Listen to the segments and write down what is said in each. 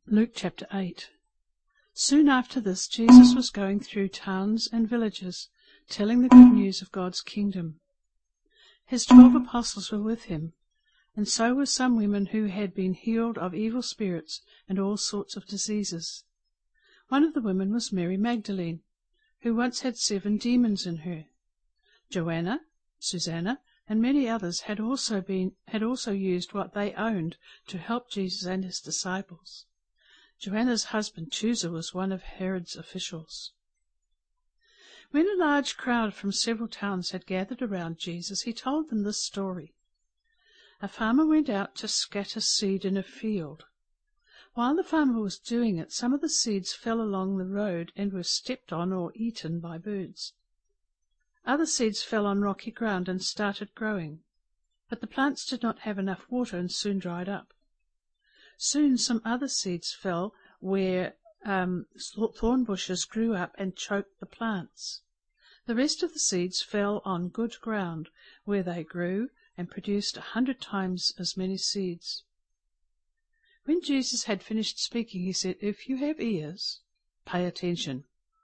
Luke chapter 8. Soon after this, Jesus was going through towns and villages, telling the good news of God's kingdom. His 12 apostles were with him, and so were some women who had been healed of evil spirits and all sorts of diseases. One of the women was Mary Magdalene, who once had 7 demons in her. Joanna, Susanna, and many others had also used what they owned to help Jesus and his disciples. Joanna's husband Chusa was one of Herod's officials. When a large crowd from several towns had gathered around Jesus, he told them this story. A farmer went out to scatter seed in a field. While the farmer was doing it, some of the seeds fell along the road and were stepped on or eaten by birds. Other seeds fell on rocky ground and started growing, but the plants did not have enough water and soon dried up. Soon some other seeds fell where thorn bushes grew up and choked the plants. The rest of the seeds fell on good ground, where they grew and produced 100 times as many seeds. When Jesus had finished speaking, he said, "If you have ears, pay attention."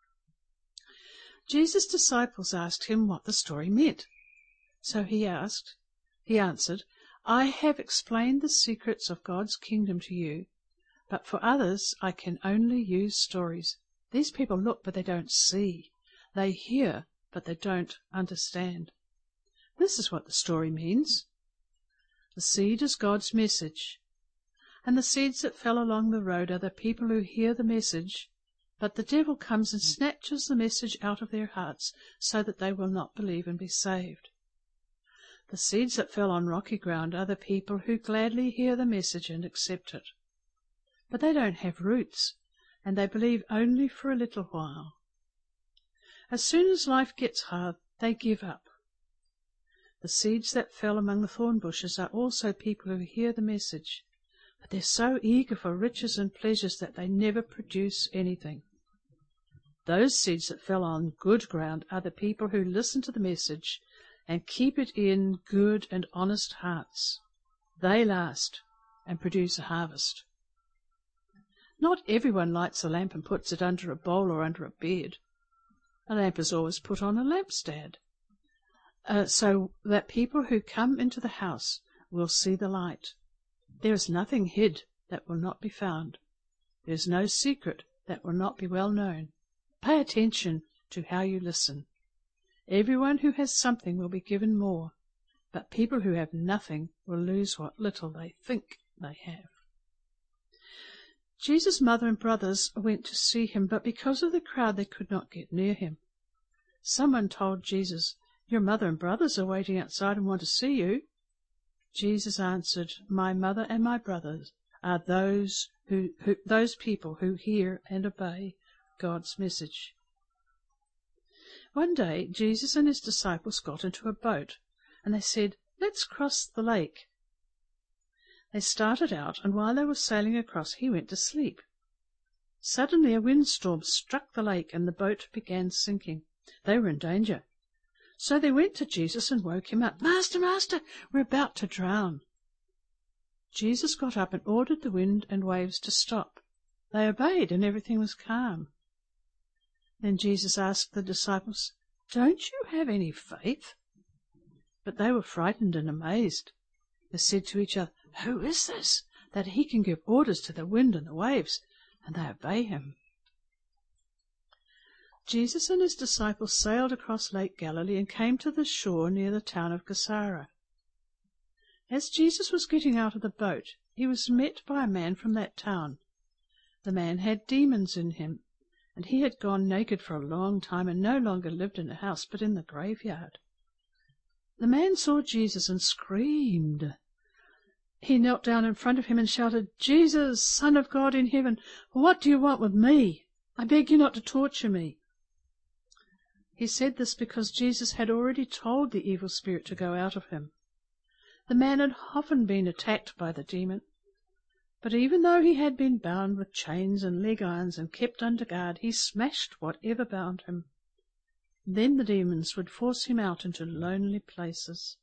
Jesus' disciples asked him what the story meant. So he answered, "I have explained the secrets of God's kingdom to you, but for others I can only use stories. These people look, but they don't see. They hear, but they don't understand. This is what the story means. The seed is God's message, and the seeds that fell along the road are the people who hear the message, but the devil comes and snatches the message out of their hearts so that they will not believe and be saved. The seeds that fell on rocky ground are the people who gladly hear the message and accept it. But they don't have roots, and they believe only for a little while. As soon as life gets hard, they give up. The seeds that fell among the thorn bushes are also people who hear the message, but they're so eager for riches and pleasures that they never produce anything. Those seeds that fell on good ground are the people who listen to the message and keep it in good and honest hearts. They last and produce a harvest. Not everyone lights a lamp and puts it under a bowl or under a bed. A lamp is always put on a lampstand, so that people who come into the house will see the light. There is nothing hid that will not be found. There is no secret that will not be well known. Pay attention to how you listen. Everyone who has something will be given more, but people who have nothing will lose what little they think they have." Jesus' mother and brothers went to see him, but because of the crowd they could not get near him. Someone told Jesus, "Your mother and brothers are waiting outside and want to see you." Jesus answered, "My mother and my brothers are those people who hear and obey God's message." One day, Jesus and his disciples got into a boat, and they said, "Let's cross the lake." They started out, and while they were sailing across, he went to sleep. Suddenly a windstorm struck the lake, and the boat began sinking. They were in danger. So they went to Jesus and woke him up. "Master, Master, we're about to drown." Jesus got up and ordered the wind and waves to stop. They obeyed, and everything was calm. Then Jesus asked the disciples, "Don't you have any faith?" But they were frightened and amazed. They said to each other, "Who is this, that he can give orders to the wind and the waves, and they obey him?" Jesus and his disciples sailed across Lake Galilee and came to the shore near the town of Gennesaret. As Jesus was getting out of the boat, he was met by a man from that town. The man had demons in him, and he had gone naked for a long time and no longer lived in a house but in the graveyard. The man saw Jesus and screamed. He knelt down in front of him and shouted, "Jesus, Son of God in heaven, what do you want with me? I beg you not to torture me." He said this because Jesus had already told the evil spirit to go out of him. The man had often been attacked by the demon, but even though he had been bound with chains and leg irons and kept under guard, he smashed whatever bound him. Then the demons would force him out into lonely places.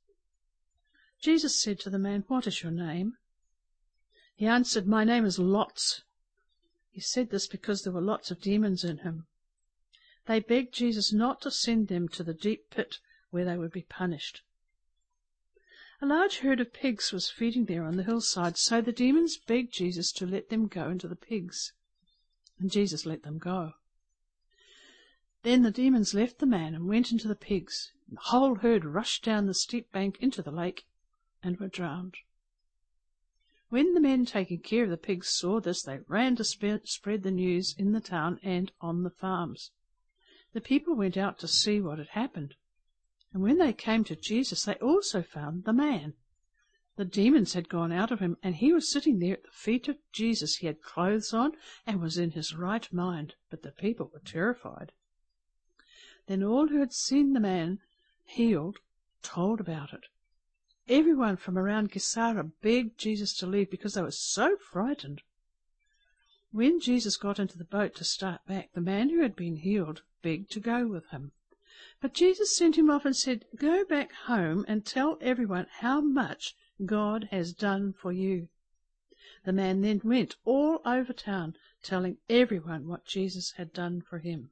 Jesus said to the man, "What is your name?" He answered, "My name is Lots." He said this because there were lots of demons in him. They begged Jesus not to send them to the deep pit where they would be punished. A large herd of pigs was feeding there on the hillside, so the demons begged Jesus to let them go into the pigs, and Jesus let them go. Then the demons left the man and went into the pigs. The whole herd rushed down the steep bank into the lake and were drowned. When the men taking care of the pigs saw this, they ran to spread the news in the town and on the farms. The people went out to see what had happened, and when they came to Jesus, they also found the man. The demons had gone out of him, and he was sitting there at the feet of Jesus. He had clothes on and was in his right mind, but the people were terrified. Then all who had seen the man healed told about it. Everyone from around Gennesaret begged Jesus to leave because they were so frightened. When Jesus got into the boat to start back, the man who had been healed begged to go with him. But Jesus sent him off and said, "Go back home and tell everyone how much God has done for you." The man then went all over town, telling everyone what Jesus had done for him.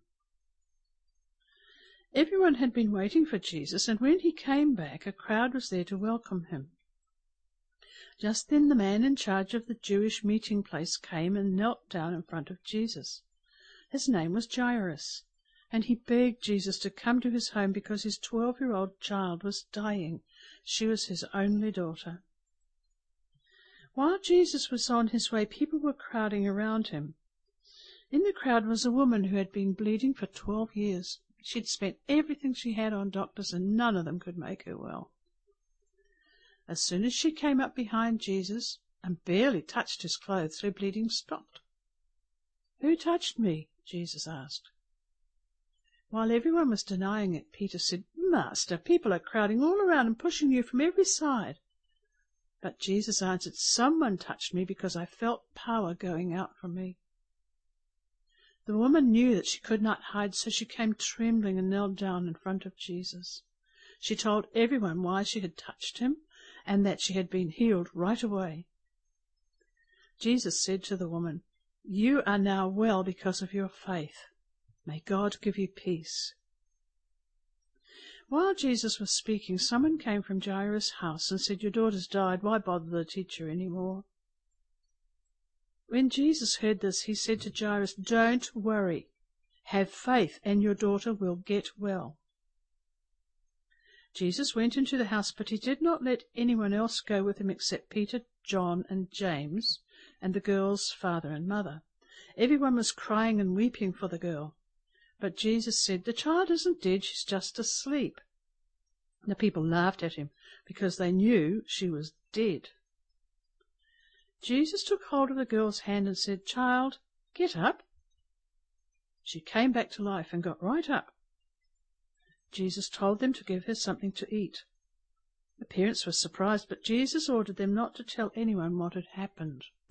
Everyone had been waiting for Jesus, and when he came back, a crowd was there to welcome him. Just then the man in charge of the Jewish meeting place came and knelt down in front of Jesus. His name was Jairus, and he begged Jesus to come to his home because his 12-year-old child was dying. She was his only daughter. While Jesus was on his way, people were crowding around him. In the crowd was a woman who had been bleeding for 12 years. She'd spent everything she had on doctors, and none of them could make her well. As soon as she came up behind Jesus and barely touched his clothes, her bleeding stopped. "Who touched me?" Jesus asked. While everyone was denying it, Peter said, "Master, people are crowding all around and pushing you from every side." But Jesus answered, "Someone touched me because I felt power going out from me." The woman knew that she could not hide, so she came trembling and knelt down in front of Jesus. She told everyone why she had touched him and that she had been healed right away. Jesus said to the woman, "You are now well because of your faith. May God give you peace." While Jesus was speaking, someone came from Jairus' house and said, "Your daughter's died. Why bother the teacher anymore?" When Jesus heard this, he said to Jairus, "Don't worry. Have faith and your daughter will get well." Jesus went into the house, but he did not let anyone else go with him except Peter, John, and James, and the girl's father and mother. Everyone was crying and weeping for the girl. But Jesus said, "The child isn't dead, she's just asleep." The people laughed at him because they knew she was dead. Jesus took hold of the girl's hand and said, "Child, get up." She came back to life and got right up. Jesus told them to give her something to eat. The parents were surprised, but Jesus ordered them not to tell anyone what had happened.